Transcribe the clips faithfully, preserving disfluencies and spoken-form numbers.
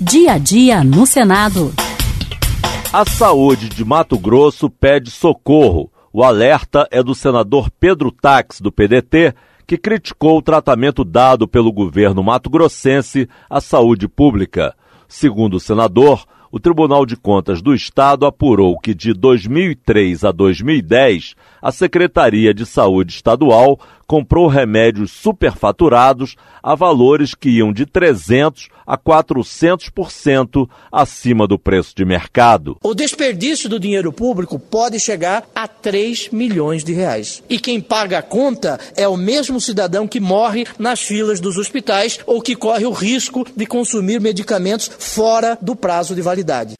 Dia a dia no Senado. A saúde de Mato Grosso pede socorro. O alerta é do senador Pedro Taques, do P D T, que criticou o tratamento dado pelo governo mato-grossense à saúde pública. Segundo o senador, o Tribunal de Contas do Estado apurou que de dois mil e três a dois mil e dez, a Secretaria de Saúde Estadual comprou remédios superfaturados a valores que iam de trezentos por cento a quatrocentos por cento acima do preço de mercado. O desperdício do dinheiro público pode chegar a três milhões de reais. E quem paga a conta é o mesmo cidadão que morre nas filas dos hospitais ou que corre o risco de consumir medicamentos fora do prazo de validade.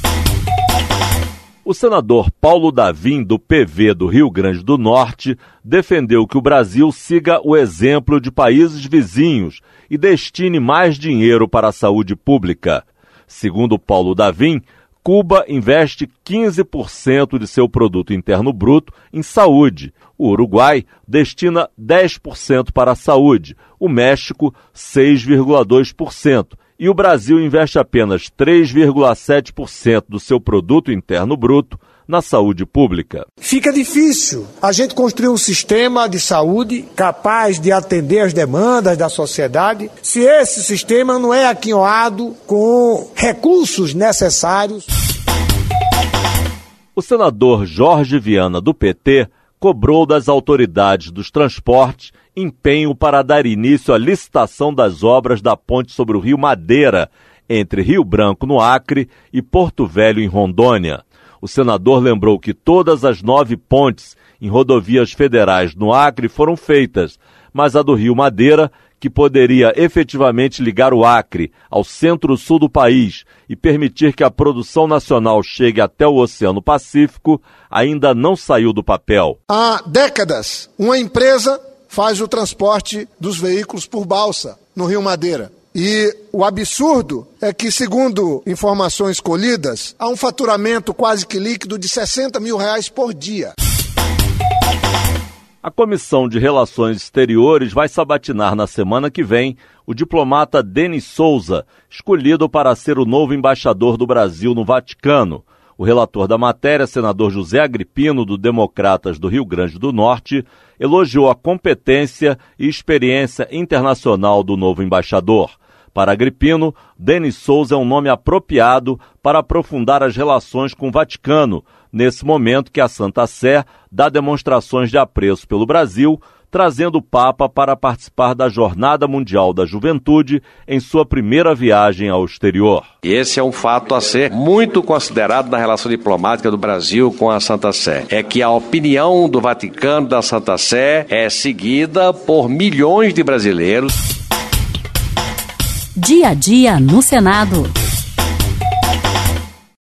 O senador Paulo Davim, do P V do Rio Grande do Norte, defendeu que o Brasil siga o exemplo de países vizinhos e destine mais dinheiro para a saúde pública. Segundo Paulo Davim, Cuba investe quinze por cento de seu produto interno bruto em saúde. O Uruguai destina dez por cento para a saúde, o México seis vírgula dois por cento. E o Brasil investe apenas três vírgula sete por cento do seu produto interno bruto na saúde pública. Fica difícil a gente construir um sistema de saúde capaz de atender as demandas da sociedade se esse sistema não é aquinhoado com recursos necessários. O senador Jorge Viana, do P T, cobrou das autoridades dos transportes empenho para dar início à licitação das obras da ponte sobre o Rio Madeira, entre Rio Branco, no Acre, e Porto Velho, em Rondônia. O senador lembrou que todas as nove pontes em rodovias federais no Acre foram feitas, mas a do Rio Madeira, que poderia efetivamente ligar o Acre ao centro-sul do país e permitir que a produção nacional chegue até o Oceano Pacífico, ainda não saiu do papel. Há décadas, uma empresa faz o transporte dos veículos por balsa no Rio Madeira. E o absurdo é que, segundo informações colhidas, há um faturamento quase que líquido de sessenta mil reais por dia. A Comissão de Relações Exteriores vai sabatinar na semana que vem o diplomata Denis Souza, escolhido para ser o novo embaixador do Brasil no Vaticano. O relator da matéria, senador José Agripino, do Democratas do Rio Grande do Norte, elogiou a competência e experiência internacional do novo embaixador. Para Agripino, Denis Souza é um nome apropriado para aprofundar as relações com o Vaticano, nesse momento que a Santa Sé dá demonstrações de apreço pelo Brasil, trazendo o Papa para participar da Jornada Mundial da Juventude em sua primeira viagem ao exterior. E esse é um fato a ser muito considerado na relação diplomática do Brasil com a Santa Sé. É que a opinião do Vaticano, da Santa Sé, é seguida por milhões de brasileiros. Dia a dia no Senado.